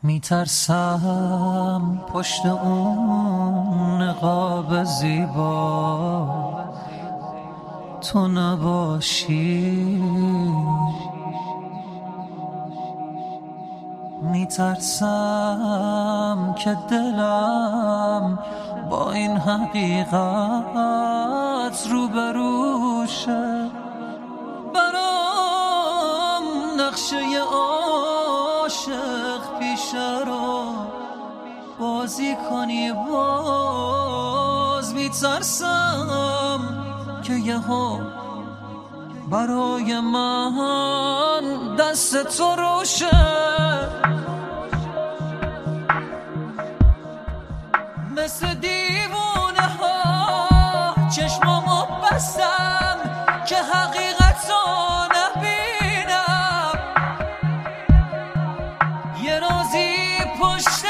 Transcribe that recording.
میترسم پشت اون نقاب زیبا تو نباشی، میترسم که دلم با این حقیقت روبروشه، برام نقشه عاشق پیشه رو بازی کنی باز. میترسم که یهو برای من دست تو روشه، مثل دیوونه ها چشمامو بستم که حقیقتو نبینم، یه روزی پشت